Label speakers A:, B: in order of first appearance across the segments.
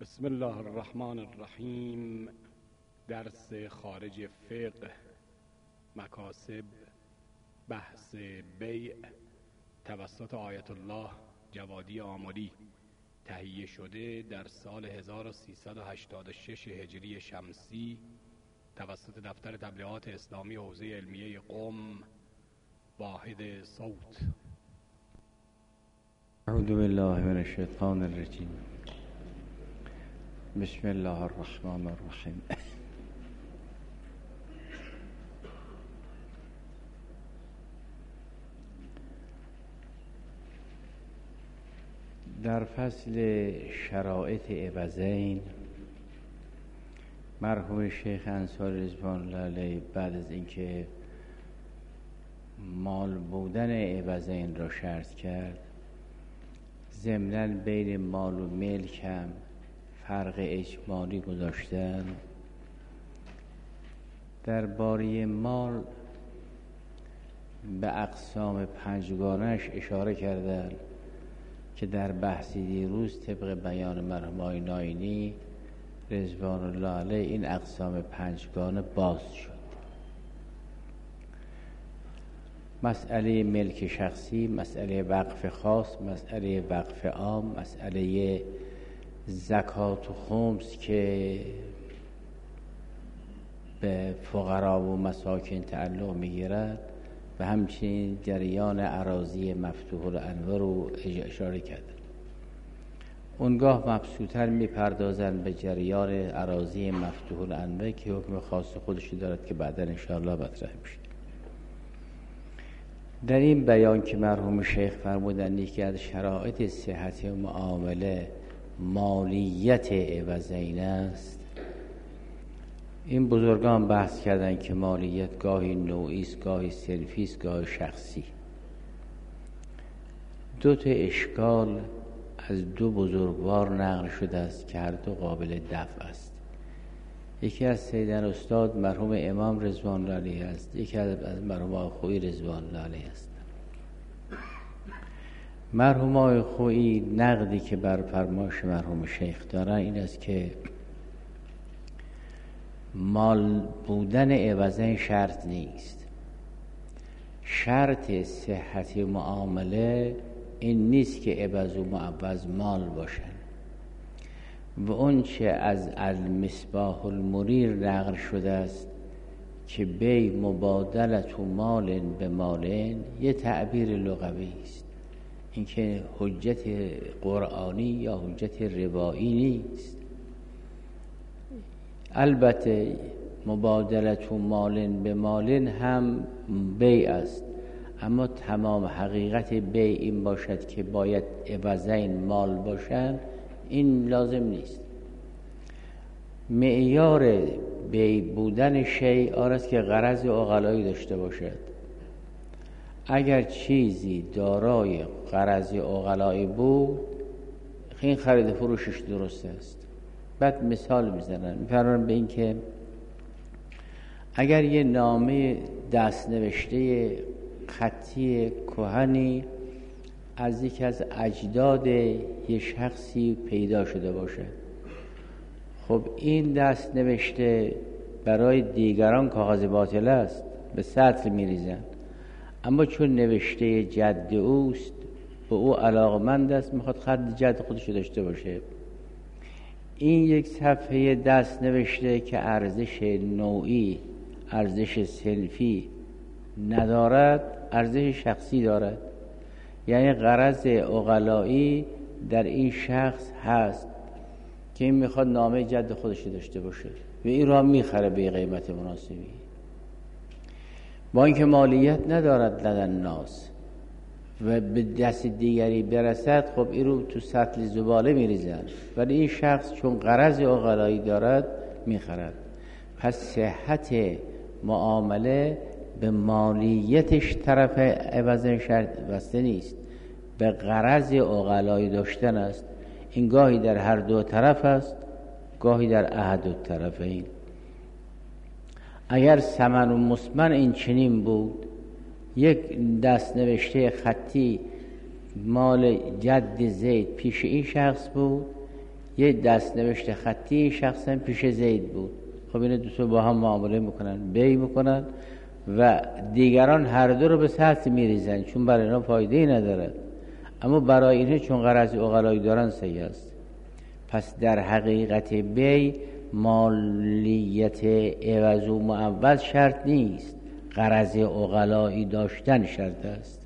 A: بسم الله الرحمن الرحیم. درس خارج فقه، مکاسب، بحث بیع توسط آیت الله جوادی آملی، تهیه شده در سال 1386 هجری شمسی توسط دفتر تبلیغات اسلامی حوزه علمیه قم، واحد صوت.
B: اعوذ بالله من الشیطان الرجیم. بسم الله الرحمن الرحیم. در فصل شرایط عوضین، مرحوم شیخ انصاری رضوان الله علیه بعد از اینکه مال بودن عوضین را شرط کرد، ضمناً بین مال و ملک هم فرق اجمالی گذاشتن. درباره مال به اقسام پنجگانش اشاره کردند که در بحثی دیروز طبق بیان مرحوم آقای ناینی رضوان الله علیه این اقسام پنجگانه باز شد. مسئله ملک شخصی، مسئله وقف خاص، مسئله وقف عام، مسئله زکات و خمس که به فقرا و مساکین تعلق میگیرد و همچنین جریان اراضی مفتوح الانوار رو اشاره کرد. اونگاه مبسوطاً میپردازن به جریان اراضی مفتوح الانوار که حکم خاص خودشی دارد که بعدا انشاءالله مطرح میشه. در این بیان که مرحوم شیخ فرمودند یکی از شرایط صحت معامله مالیت عوضین است، این بزرگان بحث کردند که مالیت گاهی نوعی است، گاهی صنفی است، گاهی شخصی. دو تا اشکال از دو بزرگوار نقل شده است که هر دو قابل دفع است. یکی از سیدن استاد مرحوم امام رضوان الله علیه است، یکی از مرحوم آقای خویی رضوان الله علیه است. مرحوم آقای خویی نقدی که بر فرمایش مرحوم شیخ دارن این است که مال بودن عوضین شرط نیست. شرط صحت معامله این نیست که عوض و معوض مال باشن. و اون چه از المصباح المنیر نقل شده است که بی مبادلت و مال به مالین یه تعبیر لغوی است، این که حجت قرآنی یا حجت روایی نیست. البته مبادلت و مالین به مالین هم بیع است، اما تمام حقیقت بیع این باشد که باید عوضین مال باشند این لازم نیست. معیار بیع بودن شیء آن است که غرض عقلایی داشته باشد. اگر چیزی دارای غرض عقلایی بود این خرید فروشش درست است. بعد مثال میفرمایند به این که اگر یه نامه دست نوشته خطی کهنی از یکی از اجداد یه شخصی پیدا شده باشه، خب این دست نوشته برای دیگران کاغذ باطل است، به سطل میریزن، اما چون نوشته جد اوست به او علاقمند است، میخواد خط جد خودشو داشته باشه، این یک صفحه دست نوشته که ارزش نوعی، ارزش صنفی ندارد، ارزش شخصی دارد. یعنی غرض عقلایی در این شخص هست که این میخواد نامه جد خودش داشته باشه و این را میخره به قیمت مناسبی، با اینکه مالیت ندارد لدن الناس و به دست دیگری برسد، خب این رو تو سطل زباله میریزن، ولی این شخص چون غرض عقلایی دارد میخرد. پس صحت معامله به مالیتش طرف عوض شرط بسته نیست، به غرض عقلایی داشتن است. این گاهی در هر دو طرف است، گاهی در احد الطرفین. اگر ثمن و مسمن این چنین بود، یک دست نوشته خطی مال جد زید پیش این شخص بود، یه دستنوشت خطی این شخص هم پیش زید بود. خب این دو تا با هم معامله میکنن، بی میکنن و دیگران هر دو رو به سطح میریزن چون برای اینا فایده‌ای نداره، اما برای اینها چون غرض عقلایی دارن صحیح است. پس در حقیقت بی مالیت عوض و معوض شرط نیست، غرض عقلایی داشتن شرط است.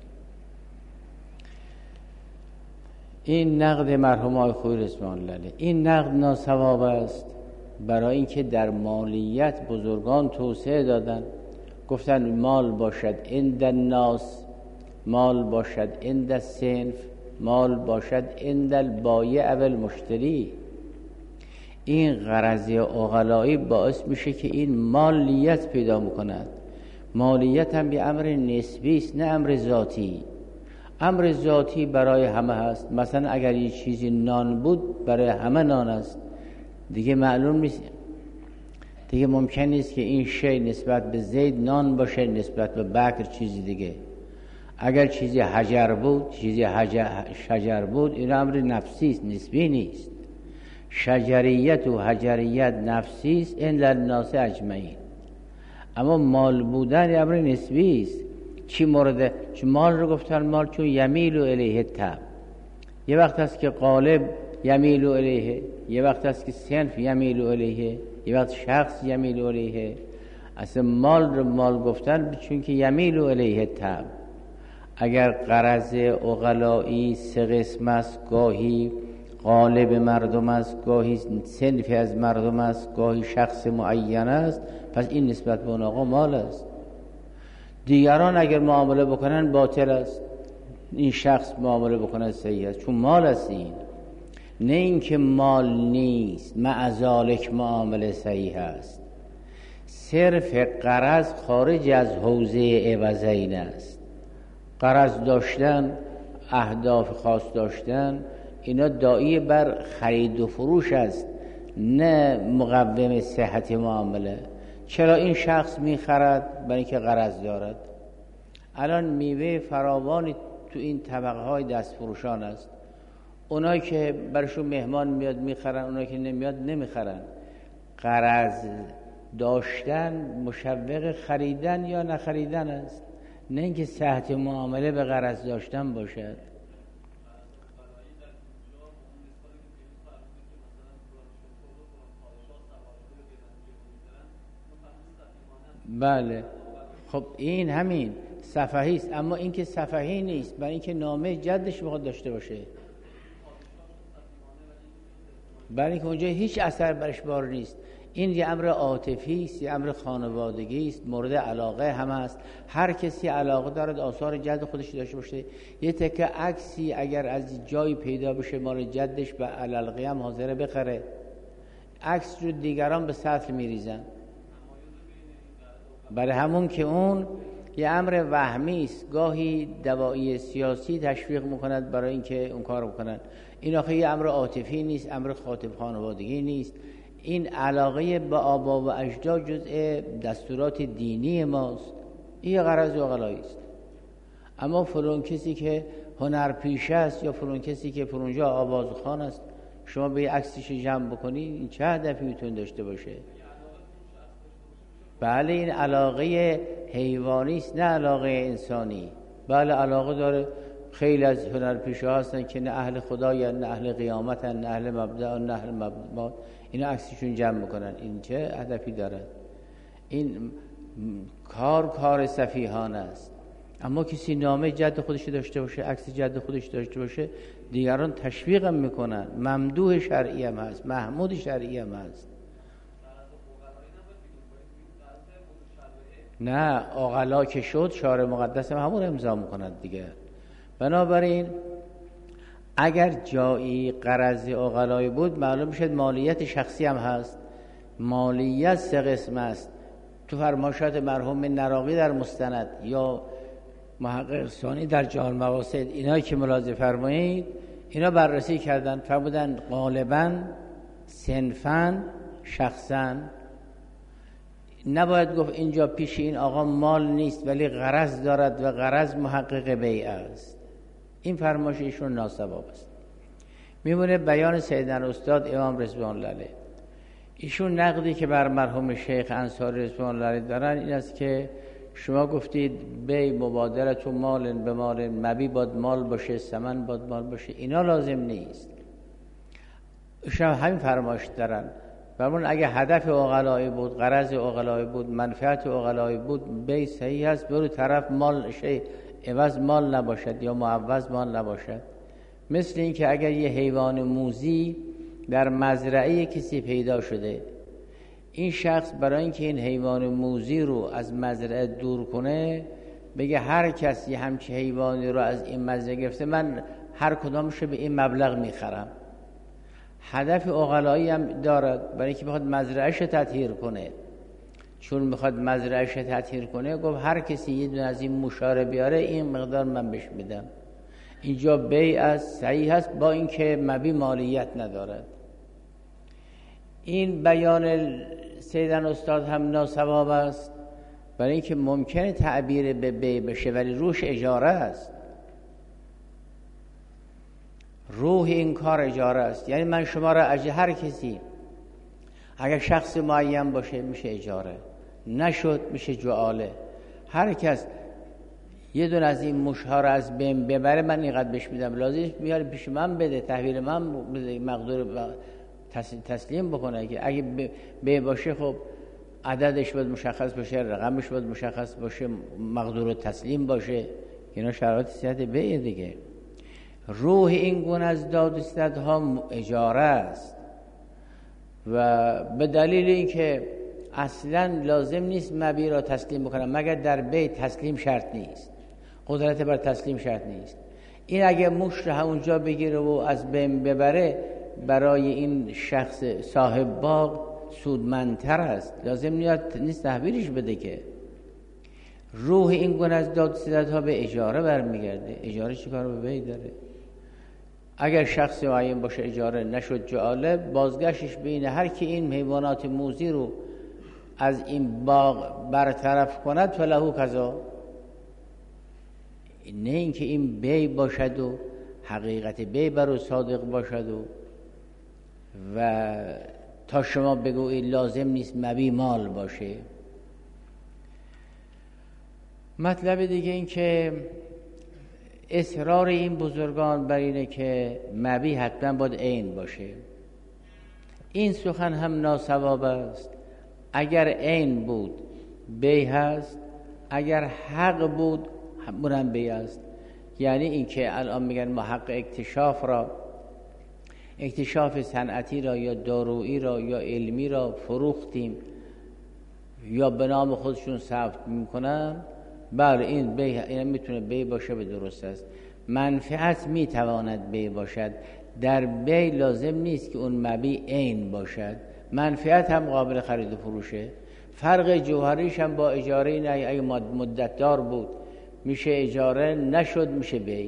B: این نقد مرحوم آقای خویی رضوان الله علیه، این نقد ناصواب است، برای اینکه در مالیت بزرگان توسعه دادن، گفتن مال باشد عند الناس، مال باشد عند الصنف، مال باشد عند البایع و المشتری. این غرض عقلایی باعث میشه که این مالیت پیدا میکند. مالیت هم به امر نسبی است نه امر ذاتی. امر ذاتی برای همه هست. مثلا اگر یه چیزی نان بود برای همه نان است، دیگه معلوم نیست، دیگه ممکن نیست که این شی نسبت به زید نان باشه، نسبت به بکر چیزی دیگه. اگر چیزی حجر بود، چیزی شجر بود، این امر نفسی است، نسبی نیست. شجریت و حجریت نفسی است عند الناس اجمعین، اما مال بودن امر نسبی است. چی مورد؟ چون مال رو گفتن مال چون یمیل الیه تب، یه وقت هست که قالب یمیل الیه، یه وقت هست که صنف یمیل الیه، یه وقت شخص یمیل الیه. اصلا مال رو مال گفتن چون که یمیل الیه تب. اگر غرض عقلایی سه قسم است، گاهی قالب مردم است، گاهی صنفی از مردم است، گاهی شخص معین است، پس این نسبت به اون آقا مال است. دیگران اگر معامله بکنن باطل است، این شخص معامله بکنن صحیح است، چون مال است. این نه اینکه مال نیست معذالک معامله صحیح است. صرف غرض خارج از حوزه عوضین است. غرض داشتن، اهداف خاص داشتن، اینا داعی بر خرید و فروش است، نه مقوم صحت معامله. چرا این شخص میخرد؟ برای اینکه غرض دارد. الان میوه فراوانی تو این طبقه های دست فروشان است. اونایی که برشون مهمان میاد میخرن، اونایی که نمیاد نمیخرن. غرض داشتن مشوق خریدن یا نخریدن است، نه اینکه صحت معامله به غرض داشتن باشد. بله، خب این همین سفهی است، اما این که سفهی نیست، برای اینکه نامه جدش میخواد داشته باشه، برای اینکه اونجا هیچ اثر برش بار نیست. این یه امر عاطفی است، یه امر خانوادگی است، مورد علاقه همه است. هر کسی علاقه دارد آثار جد خودش داشته باشه. یه تکه عکسی اگر از جایی پیدا بشه مال جدش، به علالقیام حاضره بخره. عکس رو دیگران به سطل میریزن، برای همون که اون یه امر وهمی است. گاهی دوایی سیاسی تشویق میکند برای اینکه اون کار بکنن. این آخه یه امر عاطفی نیست، امر خاطب خانوادگی نیست. این علاقه به آبا و اجداد جزء دستورات دینی ماست. این غرض عقلایی است. اما فلان کسی که هنرپیشه است یا فلان کسی که فلانجا آوازخوان است، شما به عکسش جمع بکنید، این چه هدفی میتونه داشته باشه؟ بله، این علاقه حیوانی است نه علاقه انسانی. بله علاقه داره. خیلی از هنرپیشه هستن که نه اهل خدا نه اهل قیامت نه اهل مبدأ نه اهل مبدأ، اینا عکسشون جمع میکنن. این چه هدفی دارد؟ این کار سفیهانه است. اما کسی نامه جد خودش داشته باشه، عکس جد خودش داشته باشه، دیگران تشویق هم میکنن. ممدوح شرعی هم هست، محمود شرعی هم هست. نه عقلا که شد شارع مقدس هم همون امضا میکند دیگه. بنابراین اگر جایی غرض عقلایی بود معلوم میشد مالیت شخصی هم هست. مالیت سه قسم است. تو فرمایشات مرحوم نراقی در مستند یا محقق ثانی در جامع المقاصد، اینایی که ملاحظه فرمایید، اینا بررسی کردن، فرمودن غالباً صنفاً شخصاً. نباید گفت اینجا پیش این آقا مال نیست ولی غرض دارد و غرض محقق بیع است. این فرمایش ایشون ناسواب است. میمونه بیان سیدنا استاد امام رضوان الله علیه. ایشون نقدی که بر مرحوم شیخ انصاری رضوان الله علیه دارن این است که شما گفتید بی مبادرت و مال به مال، مبی باد مال باشه، ثمن باد مال باشه. اینا لازم نیست. ایشون همین فرمایش دارن. برمون اگه هدف عقلایی بود، غرض عقلایی بود، منفعت عقلایی بود، بی صحیح هست. برو طرف مال شی عوض مال نباشد یا معوض مال نباشد. مثل این که اگر یه حیوان موذی در مزرعه کسی پیدا شده، این شخص برای اینکه این حیوان موذی رو از مزرعه دور کنه بگه هر کسی همچین حیوانی رو از این مزرعه گرفته من هر کدامشو به این مبلغ میخرم. هدف عقلایی هم دارد برای اینکه بخواد مزرعهش تطهیر کنه. چون میخواد مزرعهش تطهیر کنه گفت هر کسی یه دونه از این موشاره بیاره این مقدار من بهش میدم. اینجا بیع از صحیح هست با اینکه مبی مالیت ندارد. این بیان سیدنا استاد هم ناصواب است برای اینکه ممکنه تعبیر به بیع بشه ولی روش اجاره است. روح این کار اجاره است. یعنی من شما را هر کسی اگر شخص معین باشه میشه اجاره، نشد میشه جعاله. هر کس یه دون از این موشها را از بین ببره من اینقدر بهش میدم، لازم بیاره پیش من بده، تحویل من بده، مقدور تسلیم بکنه. که اگه به باشه خب عددش باید مشخص باشه، رقمش باید مشخص باشه، مقدور تسلیم باشه. اینا شرایط صحت بیع دیگه. روح این گونه از داد و ستدها اجاره است و به دلیل اینکه اصلا لازم نیست مبی را تسلیم بکنم مگر در بیع تسلیم شرط نیست، قدرت بر تسلیم شرط نیست. این اگه موش رو همونجا بگیره و از بین ببره برای این شخص صاحب باغ سودمندتر است، لازم نیست تحویلش بده. که روح این گونه از داد و ستدها به اجاره برمیگرده. اجاره چی کار به بیع داره؟ اگر شخص معین باشه اجاره، نشد جعاله، بازگشتش بینه هر کی این حیوانات موذی رو از این باغ برطرف کند فلهو کذا. نه اینکه این بیع باشد و حقیقت بیع بر صادق باشد و تا شما بگویید لازم نیست مبی مال باشه. مطلب دیگه این که اصرار این بزرگان بر اینه که مبی حتما باید عین باشه. این سخن هم ناصواب است. اگر عین بود بیع هست، اگر حق بود همون بیع است. یعنی این که الان میگن ما حق اکتشاف صنعتی را یا دارویی را یا علمی را فروختیم یا به نام خودشون ثبت میکنن، بله این بیع، این میتونه بیع باشه، به درست است. منفعت میتواند بیع باشد. در بیع لازم نیست که اون مبیع عین باشد، منفعت هم قابل خرید و فروشه. فرق جوهریش هم با اجاره نه. اگه مدت دار بود میشه اجاره، نشد میشه بیع.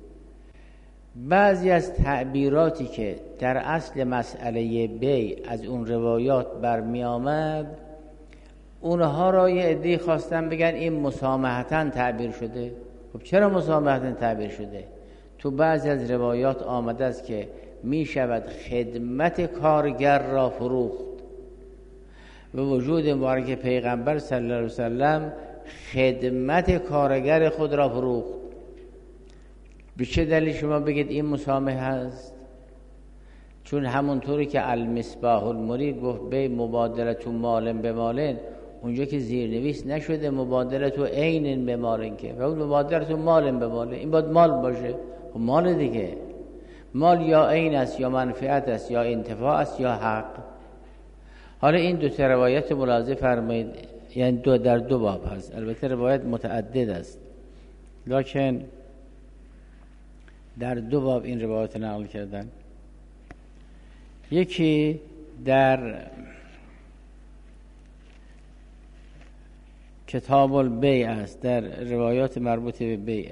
B: بعضی از تعبیراتی که در اصل مسئله بیع از اون روایات برمی آمد، اونها را یه عده‌ای خواستن بگن این مسامحتاً تعبیر شده. خب چرا مسامحتاً تعبیر شده؟ تو بعضی از روایات آمده است که می شود خدمت کارگر را فروخت. به وجود مبارک پیغمبر صلی الله علیه وسلم خدمت کارگر خود را فروخت. به چه دلیل شما بگید این مسامحه هست؟ چون همونطوری که المصباح المرید گفت بی مبادرت و مالن به مالن، اونجا که زیرنویس نشده مبادرت و عین به مالن، که و اون مبادرت و مالن به مالن، این باید مال باشه. خب مال دیگه، مال یا عین است یا منفعت است یا انتفاع است یا حق. حالا این دو تا روایت ملاحظه فرمایید، یعنی در دو باب هست. البته روایت متعدد است لکن در دو باب این روایت نقل کردن. یکی در کتاب البیع است، در روایات مربوط به بیع.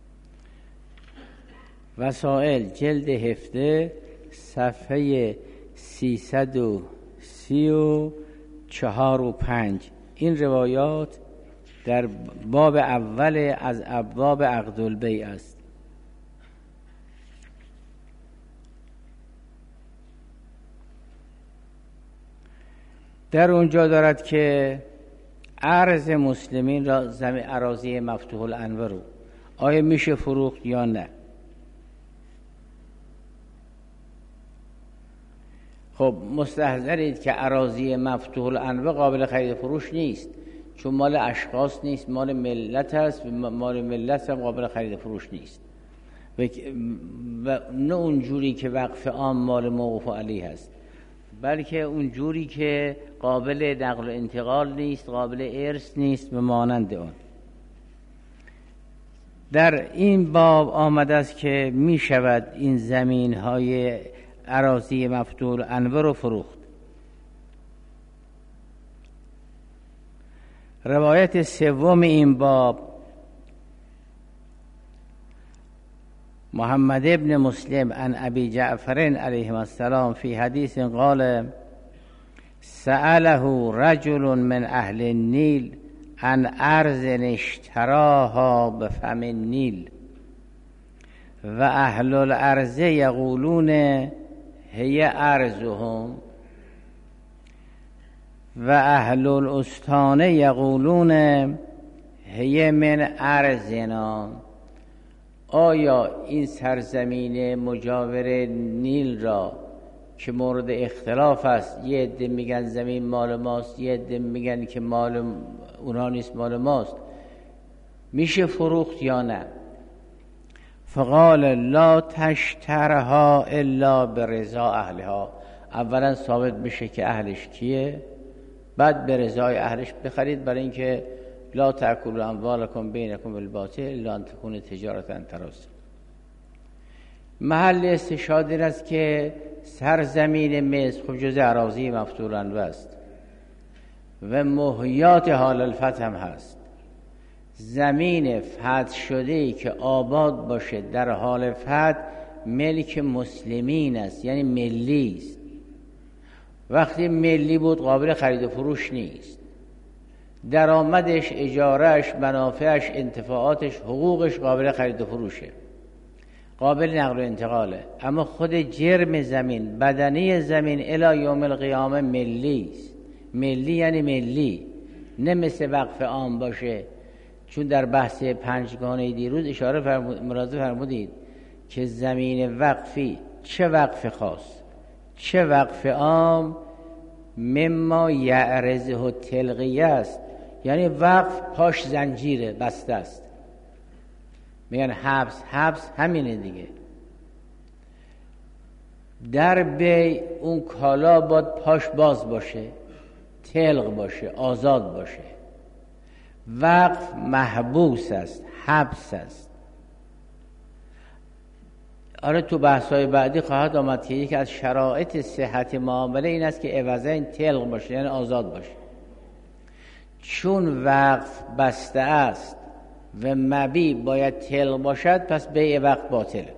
B: وسائل جلد 17 صفحه 334 و 5. این روایات در باب اول از ابواب عقد البیع است. در اونجا دارد که عرض مسلمین را زمین اراضی مفتوح الانوار رو آیا میشه فروخت یا نه؟ خب مستحضرید که اراضی مفتوح الانوار قابل خرید فروش نیست، چون مال اشخاص نیست، مال ملت است و مال ملت هم قابل خرید فروش نیست و نه اونجوری که وقف عام مال موقوف علیه هست، بلکه اونجوری که قابل نقل و انتقال نیست، قابل ارث نیست و مانند اون. در این باب آمده است که می شود این زمین های اراضی مفتوح الانوار رو فروخت. روایت سوم این باب محمد ابن مسلم عن ابی جعفر علیه السلام فی حدیث قال سأله رجل من اهل النیل عن ارض اشتراها بفم النیل و اهل الارض یقولون هی ارضهم و اهل الاستان یقولون هی من ارضنا. آیا این سرزمین مجاور نیل را که مورد اختلاف است، یه عده میگن زمین مال ماست، یه عده میگن که مال اونا نیست مال ماست، میشه فروخت یا نه؟ فقال لا تشترها الا برضا اهلها. اولا ثابت بشه که اهلش کیه، بعد به رضای اهلش بخرید، برای اینکه لا تأکلوا اموالکم بینکم بالباطل الا ان تکون تجارة عن تراض. محل استشهاد این است که سرزمین مصر خب جزء اراضی مفتوح الانوار است و محیات حال الفتح هم هست. زمین فتح شده که آباد باشه در حال فتح ملک مسلمین است، یعنی ملی است. وقتی ملی بود قابل خرید و فروش نیست. درآمدش، اجارهش، منافعش، انتفاعاتش، حقوقش قابل خرید و فروشه، قابل نقل و انتقاله. اما خود جرم زمین، بدنه زمین الی یوم القیامه ملی است. ملی یعنی ملی، نه مثل وقف عام باشه. چون در بحث پنجگانه دیروز اشاره ملاحظه فرمودید که زمین وقفی، چه وقف خاص چه وقف عام، مما یعرضه تلقیه است. یعنی وقف پاش زنجیره، بسته است، میگن حبس. حبس همینه دیگه. در بی اون کالا باید پاش باز باشه، تلق باشه، آزاد باشه. وقف محبوس است، حبس است. آره تو بحث‌های بعدی خواهد آمد که یکی از شرایط صحت معامله این است که عوضین تلق باشه، یعنی آزاد باشه. چون وقف بسته است و مبی باید تلق باشد، پس بیع وقف باطله.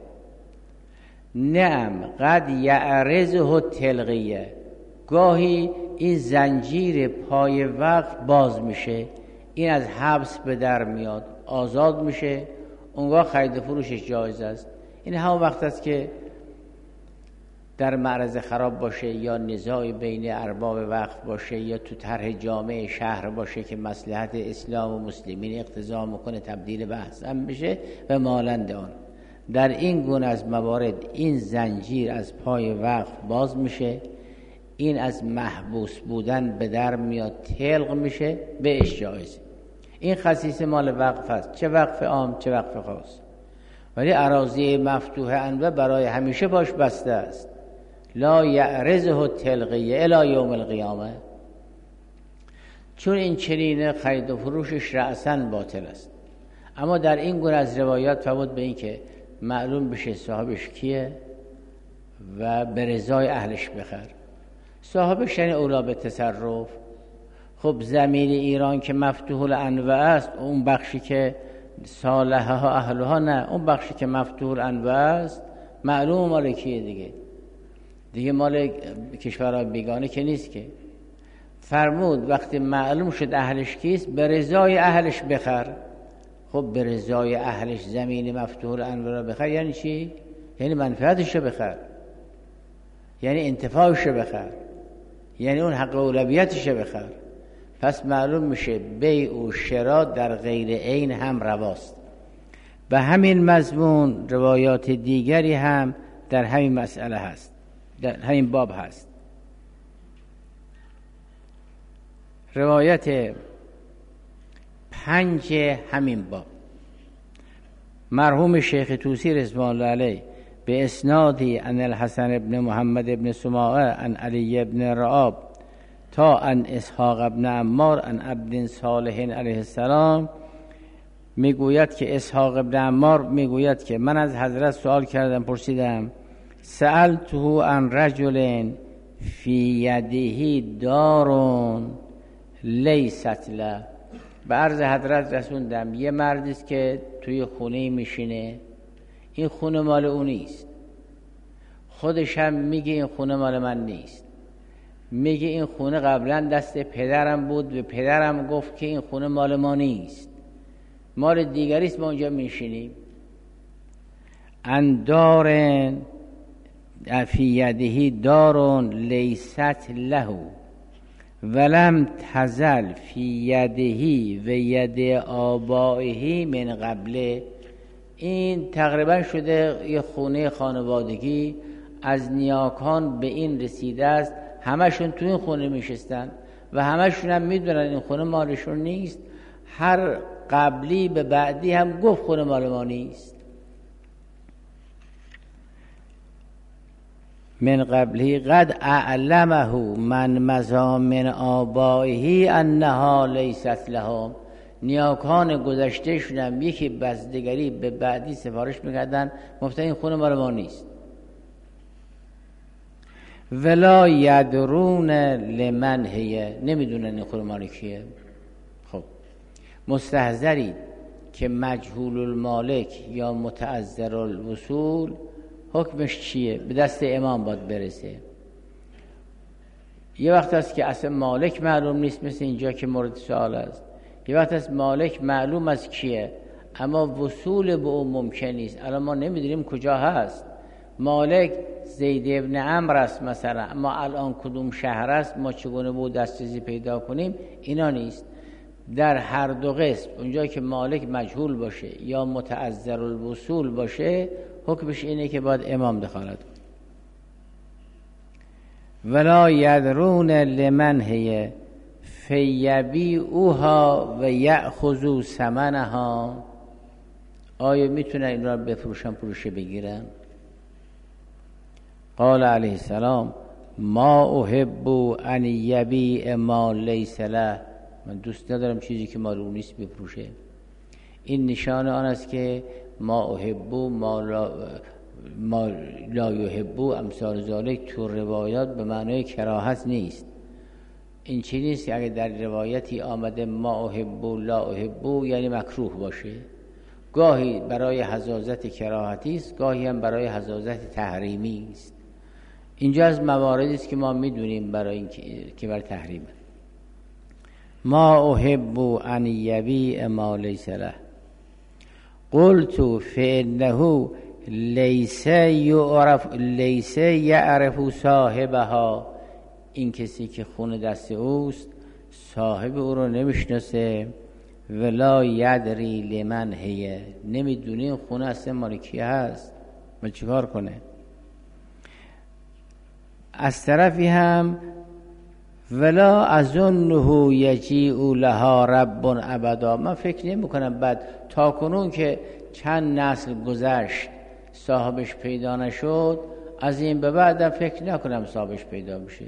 B: نعم قد یعرضه تلقیه، گاهی این زنجیر پای وقف باز میشه، این از حبس به در میاد، آزاد میشه، اونگاه خرید و فروشش جایز است. این همون وقت است که در معرض خراب باشه، یا نزاعی بین ارباب وقف باشه، یا تو طرح جامع شهر باشه که مصلحت اسلام و مسلمین اقتضا میکنه تبدیل بحث هم بشه و مانند آن. در این گونه از موارد این زنجیر از پای وقف باز میشه، این از محبوس بودن به در میاد، تلق میشه، بهش جایزه. این خصیصه مال وقف است، چه وقف عام چه وقف خاص. ولی اراضی مفتوح انوار برای همیشه پاش بسته است، لا یعرضه تلقیه الی یوم القیامه. چون این چنین خرید و فروشش رأساً باطل است. اما در این گونه از روایات فوت به این که معلوم بشه صاحبش کیه و به رضای اهلش بخر. صاحبش یعنی اولا به تصرف. خب زمین ایران که مفتوح الانوار است، اون بخشی که صالحها اهلها نه، اون بخشی که مفتوح الانوار است معلوم مال کیه دیگه دیگه مال کشورهای بیگانه که نیست که. فرمود وقتی معلوم شد اهلش کیست به رضای اهلش بخر. خب به رضای اهلش زمین مفتوح الانوار را بخر یعنی چی؟ یعنی منفعتش رو بخر، یعنی انتفاعش رو بخر، یعنی اون حق اولویتش رو بخر. پس معلوم میشه بیع و شرا در غیر عین هم رواست. به همین مضمون روایات دیگری هم در همین مسئله هست، در همین باب هست. روایت 5 همین باب، مرحوم شیخ طوسی رضوان الله علیه به اسنادی عن الحسن ابن محمد ابن سماعه عن علی ابن رعاب تا عن اسحاق ابن عمار عن عبد صالح علیه السلام میگوید که اسحاق ابن عمار میگوید که من از حضرت سوال کردم، پرسیدم سألته عن رجل فی یده دار لیست له، به عرض حضرت رسوندم یه مردی است که توی خونه میشینه، این خونه مال اون نیست، خودش هم میگه این خونه مال من نیست، میگه این خونه قبلا دست پدرم بود و پدرم گفت که این خونه مال ما نیست، مال دیگری است، ما اونجا میشینیم. اندار فی یده دار لیست له ولم تزل فی یده و ید آبائه من قبله. این تقریبا شده یه خونه خانوادگی، از نیاکان به این رسیده است، همشون تو این خونه میشستن و همشون هم میدونن این خونه مالشون نیست. هر قبلی به بعدی هم گفت خونه مال ما نیست. من قبله قد اعلمه من مضى من آبائه انها لیست لهم. نیاکان گذشته شدن یکی بزدگری به بعدی سفارش میکردن، گفتن این خونه مال ما نیست. ولا یدرون لمن هی، نمیدونن این خونه مال کیه. خب مستحضرید که مجهول المالک یا متعذر الوصول حکمش چیه؟ به دست امام باید برسه. یه وقت هست که اصلا مالک معلوم نیست، مثل اینجا که مورد سوال است. یه وقت هست مالک معلوم از کیه اما وصول به اون ممکن نیست. الان ما نمیدونیم کجا هست. مالک زید ابن عمرو است مثلا، اما الان کدوم شهر است، ما چگونه بود دسترسی پیدا کنیم، اینا نیست. در هر دو قسم اونجا که مالک مجهول باشه یا متعذر الوصول باشه حکمش اینه که باید امام دخالت کنه. ولا یدرون لمن هی فیبیعوها و یأخذوا ثمنها. آیا میتونن این را بفروشن، پروشه بگیرن؟ قال علیه السلام ما احب ان یبیع ما لیس له. من دوست ندارم چیزی که مال اون نیست بفروشه. این نشان آن است که ما احب ما لا یحب امثال ذالک تو روایات به معنای کراهت نیست. این چیزی نیست که اگر در روایتی آمده ما احب لا احب یعنی مکروه باشه. گاهی برای حزازت کراهتی است، گاهی هم برای حزازت تحریمی است. اینجا از مواردی است که ما میدونیم برای این که بر تحریمه. ما احب ان یبیع ما لیس له. قلت فانه لیس یعرف صاحبها. این کسی که خون دست اوست صاحب او رو نمیشناسه. ولا یدری لمن هی، نمیدونه این خونه اصلا مال کی هست، ما چیکار کنه؟ از طرفی هم ولا اظنه یجیء لها رب ابدا. من فکر نمی کنم بعد تا کنون که چند نسل گذشت صاحبش پیدا نشد، از این به بعدم فکر نکنم صاحبش پیدا بشه.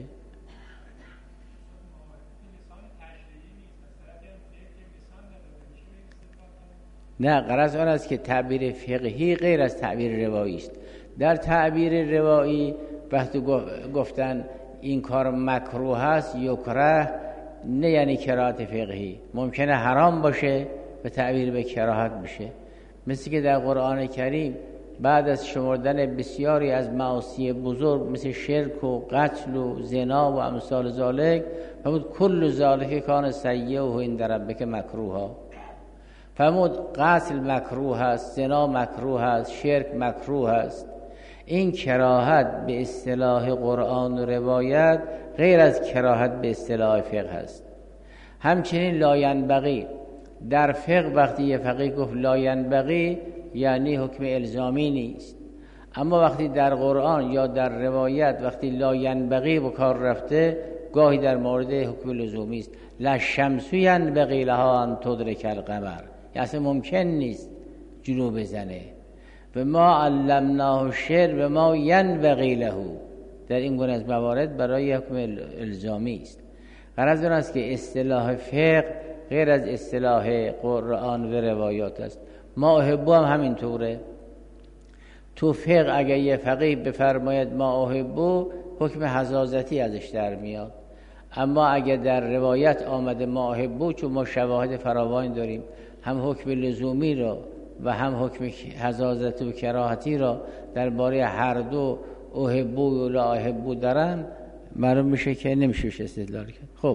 B: نه، غرض آن است که تعبیر فقهی غیر از تعبیر روایی است. در تعبیر روایی وقتی گفتن این کار مکروه است یکره، نه یعنی کراهت فقهی، ممکنه حرام باشه به تعبیر به کراهت بشه. مثل که در قرآن کریم بعد از شمردن بسیاری از معاصی بزرگ مثل شرک و قتل و زنا و امثال ذالک، فرمود کل ذالک کان سیئه عند ربک مکروها. فرمود قتل مکروه است، زنا مکروه است، شرک مکروه است. این کراهت به اصطلاح قرآن و روایت غیر از کراهت به اصطلاح فقه است. همچنین لا ینبغی در فقه وقتی یه فقیه گفت لا ینبغی یعنی حکم الزامی نیست، اما وقتی در قرآن یا در روایت وقتی لا ینبغی به کار رفته گاهی در مورد حکم لزومی است. لا شمس ینبغی لها ان تدرک القمر، یعنی اصلا ممکن نیست جلو بزنه. و ما علمناه الشعر و ما ینبغی له، در این گونه از موارد برای حکم الزامی است. غرض آن است که اصطلاح فقه غیر از اصطلاح قرآن و روایات است. ما احبو هم همینطوره. تو فقه اگر یه فقیه بفرماید ما احبو، حکم حزازتی ازش در میاد. اما اگر در روایت آمده ما احبو، چون ما شواهد فراوان داریم، هم حکم لزومی را و هم حکم حزازتی و کراهتی را درباره هر دو احبو و لا احبو دارن، معلوم میشه که نمیشه استدلال کرد. خب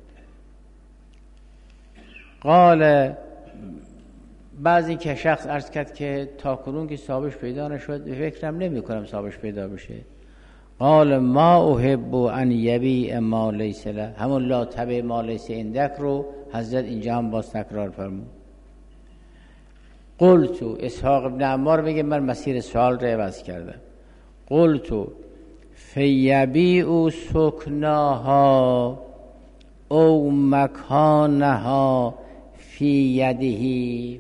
B: قال بعضی که شخص عرض کرد که تا کنون که صاحبش پیدا نشد، فکرم نمی کنم صاحبش پیدا بشه. قال ما احب ان یبیع ما لیس له، همون لا تبع ما لیس عندک رو حضرت اینجا هم باز تکرار فرمود. قلتو، اسحاق ابن عمار میگه من مسیر سوال رو عوض کردم. قلتو فیبیع سکناها او مکانها فی یدهی.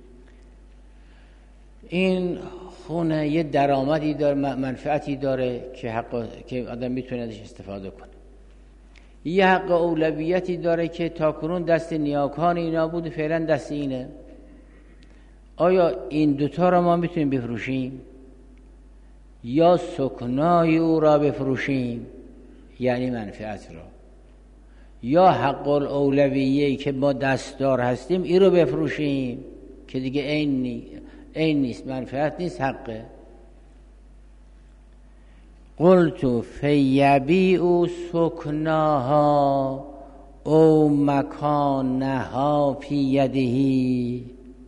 B: این خونه یه درآمدی داره، منفعتی داره که آدم میتونه ازش استفاده کنه. یه حق اولویتی داره که تا کنون دست نیاکان اینا بود، فعلا دست اینه. آیا این دوتا را ما میتونیم بفروشیم یا سکنای او را بفروشیم، یعنی منفعت را، یا حق الاولویه‌ای که ما دستدار هستیم این رو بفروشیم که دیگه این نیست، منفعت نیست، حقه. قلت فیبیع سکناها او مکانها فی یده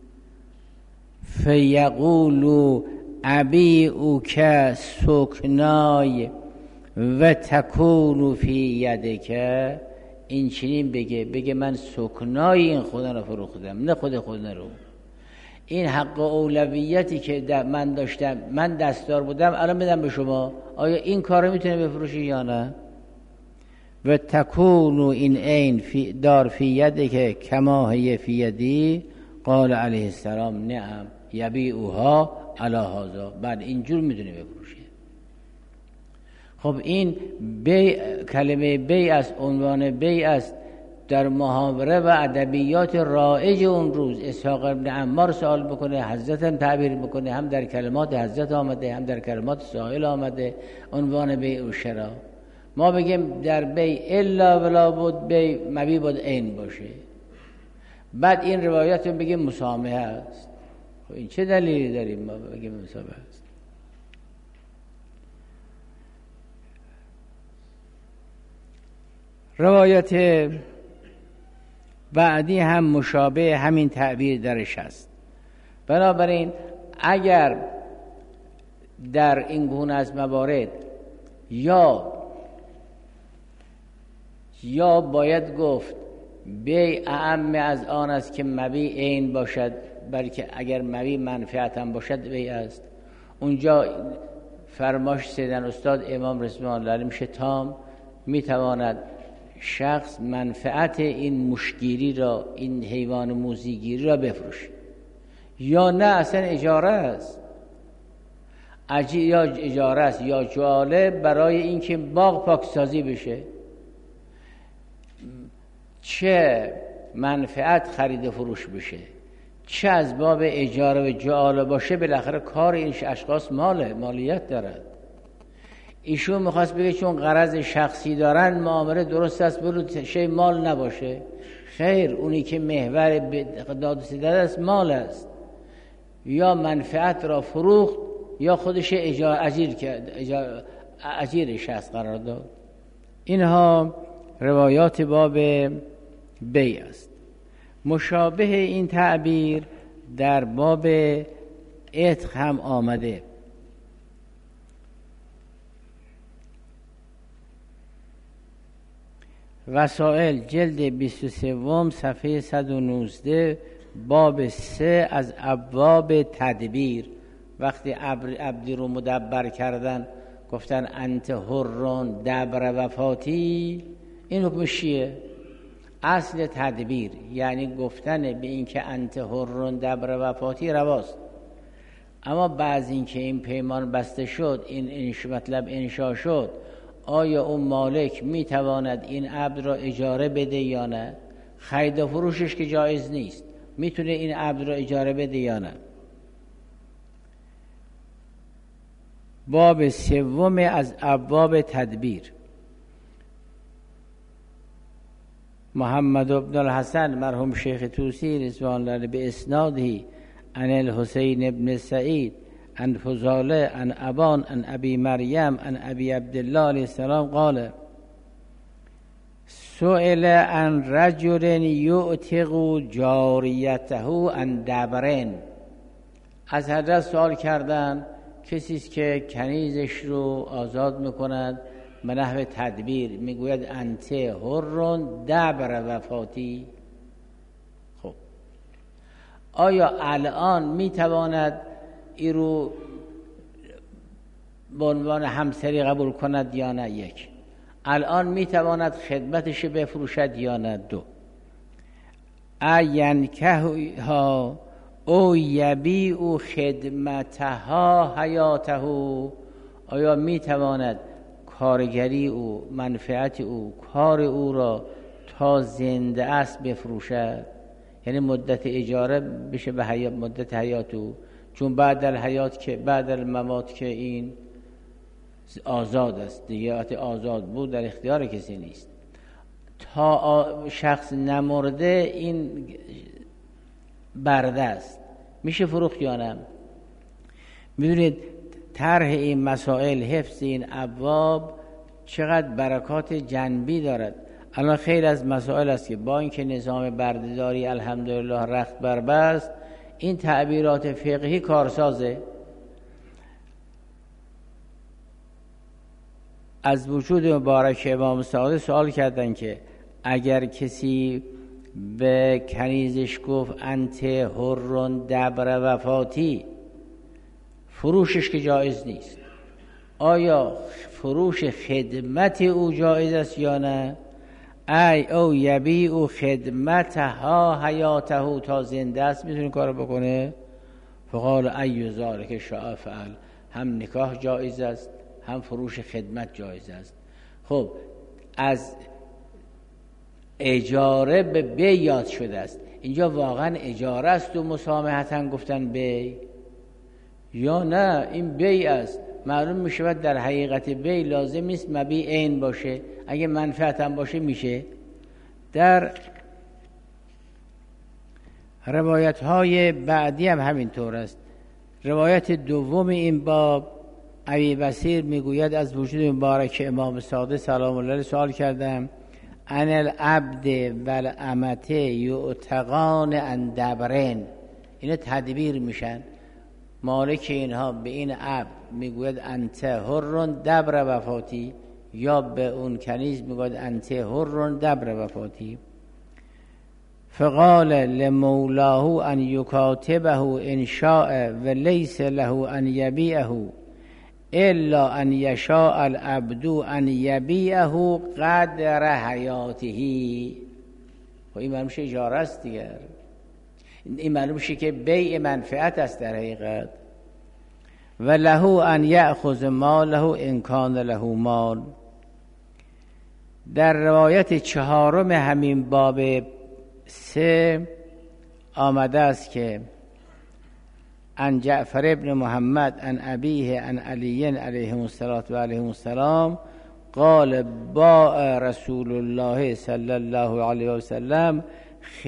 B: فیقول ابیعک سکنای و تکون فی یدک. این چنین بگه من سکنای این خدا رو فروختم، نه خود رو. این حق اولویتی که من داشتم، من دستدار بودم، الان بدم به شما. آیا این کار رو میتونه بفروشی یا نه؟ و تکون این عین دار فی یدک کما هی فی یدی. قال علیه السلام نعم یبیعها علی هذا. بعد اینجور میتونه بفروشه. خب این کلمه بیع است، عنوان بیع است در محاوره و ادبیات رایج اون روز. اسحاق ابن عمار سوال بکنه، حضرت هم تعبیر بکنه، هم در کلمات حضرت آمده، هم در کلمات سائل آمده عنوان بیع و شرا. ما بگیم در بیع الا ولا بود بیع مبیع بود عین باشه، بعد این روایت رو بگیم مسامحه است. خب این چه دلیلی داریم ما بگیم مسامحه است؟ روایت بعدی هم مشابه همین تعبیر درش است. بنابراین اگر در این گونه از موارد یا باید گفت بیع اعم از آن است که مبیع عین باشد، بلکه اگر مبیع منفعت هم باشد بیع است. اونجا فرماش سیدن استاد امام رضوان الله علیه میشه تام، میتواند شخص منفعت این مشگیری را، این حیوان موذیگیری را بفروشه، یا نه اصلا اجاره است. یا اجاره است یا جعاله برای اینکه باغ پاکسازی بشه. چه منفعت خرید فروش بشه، چه از باب اجاره و جعاله باشه، بالاخره کار این اشخاص مالیت دارد. ایشون میخواست بگه چون غرض شخصی دارن معامله درست است، برو شی مال نباشه. خیر، اونی که محور داد و ستد است مال است. یا منفعت را فروخت یا خودش اجیر شخص قرار داد. اینها روایات باب بیع است. مشابه این تعبیر در باب عتق هم آمده. وسائل جلد 23 صفحه 119 باب 3 از ابواب تدبیر. وقتی عبدی رو مدبر کردن گفتن انت حرون دبر وفاتی، این حکمش چیه؟ اصل تدبیر یعنی گفتن به این که انت حرون دبر وفاتی رواست. اما بعد این که این پیمان بسته شد، این مطلب انشا شد، آیا اون مالک میتواند این عبد را اجاره بده یا نه؟ خرید و فروشش که جایز نیست، میتونه این عبد را اجاره بده یا نه؟ باب 3 از ابواب تدبیر. محمد بن الحسن مرحوم شیخ توسی رضوان الله به اسناده عن الحسین بن سعید عن فضاله عن ابان عن ابی مریم عن ابی عبدالله علیه السلام قال سئل عن رجل یعتق جاریته عن دبرین. از حضرت سوال کردن کسی است که کنیزش رو آزاد میکند به نحو تدبیر، میگوید انت حرون دبر وفاتی. خب آیا الان میتواند این رو به عنوان همسری قبول کند یا نه؟ یک، الان میتواند خدمتش بفروشد یا نه؟ دو، اینکها او یبیع خدمتها حیاته، آیا میتواند کارگری او، منفعت او، کار او را تا زنده است بفروشد؟ یعنی مدت اجاره بشه به مدت حیات او، چون بعد الحیات که بعد الممات که این آزاد است دیگه، آزاد بود در اختیار کسی نیست. تا شخص نمرده این برده است، میشه فروخت یا نه؟ میدونید طرح این مسائل، حفظ این ابواب چقدر برکات جنبی دارد. الان خیلی از مسائل است که با اینکه نظام بردهداری الحمدلله رخت بربست، این تعبیرات فقهی کارسازه. از وجود مبارک امام صادق سوال کردن که اگر کسی به کنیزش گفت انت حرون دبر وفاتی، فروشش که جایز نیست، آیا فروش خدمت او جایز است یا نه؟ ای او یبیع خدمتها حیاته، تا زنده است میتونه کارو بکنه. فقال ای ذالک شاء فعل، هم نکاح جایز است هم فروش خدمت جایز است. خب از اجاره به بی یاد شده است، اینجا واقعا اجاره است و مسامحتاً گفتن بی یا نه؟ این بی است. معلوم میشه در حقیقت بی لازم نیست مبیع عین باشه، اگه منفعت هم باشه میشه. در روایت های بعدی هم همینطور است. روایت دوم این باب، ابی بصیر میگوید از وجود مبارک امام صادق سلام الله علیه سوال کردم ان العبد والامه یعتقان عن دبرین، اینا تدبیر میشن. مالک اینها به این عبد میگوید انت حرون دبر وفاتی، یا به اون کنیز میگوید انت حرون دبر وفاتی. فقال لمولاه ان یکاتبه ان شاء ولیس له ان یبیعه الا ان یشاء العبد ان یبیعه قدر حیاته. و این معلوم شه اجاره است دیگر، این معلوم شه که بیع منفعت است در حقیقت. و له ان یأخذ ماله ان کان له مال. در روایت 4 همین باب 3 آمده است که عن جعفر ابن محمد عن ابیه عن علی علیه السلام قال باع رسول الله صلی الله علیه وسلم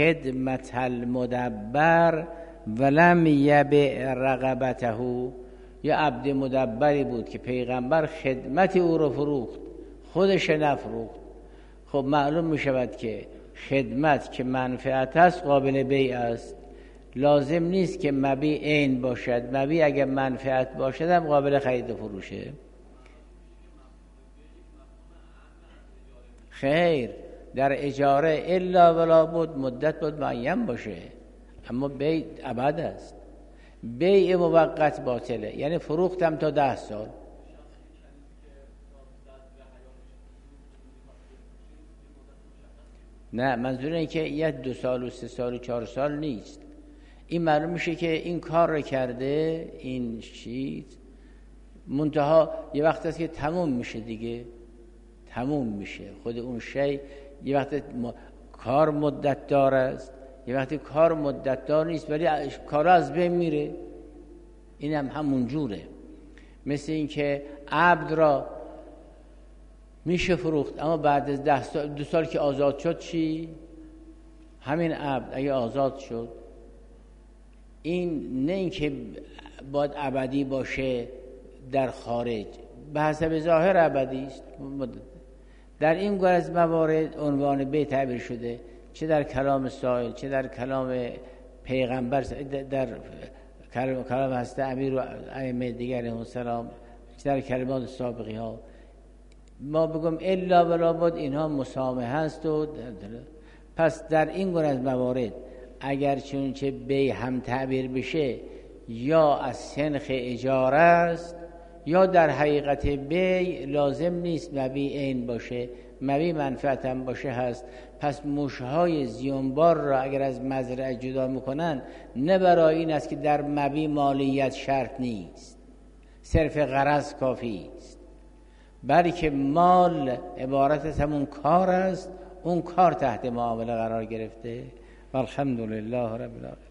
B: خدمت المدبر ولم یبع رغبته. یا عبد مدبری بود که پیغمبر خدمت او رو فروخت، خودش نفروخت. خب معلوم می شود که خدمت که منفعت است قابل بیع است. لازم نیست که مبیع عین باشد، مبیع اگر منفعت باشد هم قابل خرید و فروشه. خیر، در اجاره الا ولا بود مدت بود معین باشه، اما بیع ابد است. بیع موقت باطله، یعنی فروختم تا 10 سال. نه، منظور اینه که یه 2 سال و 3 سال و 4 سال نیست. این معلوم میشه که این کار رو کرده، این چیز منتها یه وقت است که تموم میشه دیگه، تموم میشه خود اون شی. یه وقت کار مدت دار است، یه وقتی کار مدت دار نیست ولی کار از بین میره. این هم همون جوره. مثل این که عبد را میشه فروخت، اما بعد از 10 سال 2 سال که آزاد شد چی؟ همین عبد اگه آزاد شد، این نه این که باید ابدی باشه در خارج، به حسب ظاهر ابدی است. در این گونه از موارد عنوان بیع تعبیر شده، چه در کلام سائل، چه در کلام پیغمبر، در کلام حضرت امیر و ائمه دیگر علیهم السلام، چه در کلمات سابقی ها. ما بگم الا ولا بد اینها مسامحه است. و پس در این گونه از موارد اگر چونچه بیع هم تعبیر بشه، یا از سنخ اجاره است، یا در حقیقت بیع لازم نیست مبیع عین باشه، مبیع منفعت هم باشه هست. پس موشهای زیانبار را اگر از مزرعه جدا میکنن، نه برای این است که در مبیع مالیت شرط نیست، صرف غرض کافی است، بلکه مال عبارت از همون کار است، اون کار تحت معامله قرار گرفته. والحمدلله رب العالمین.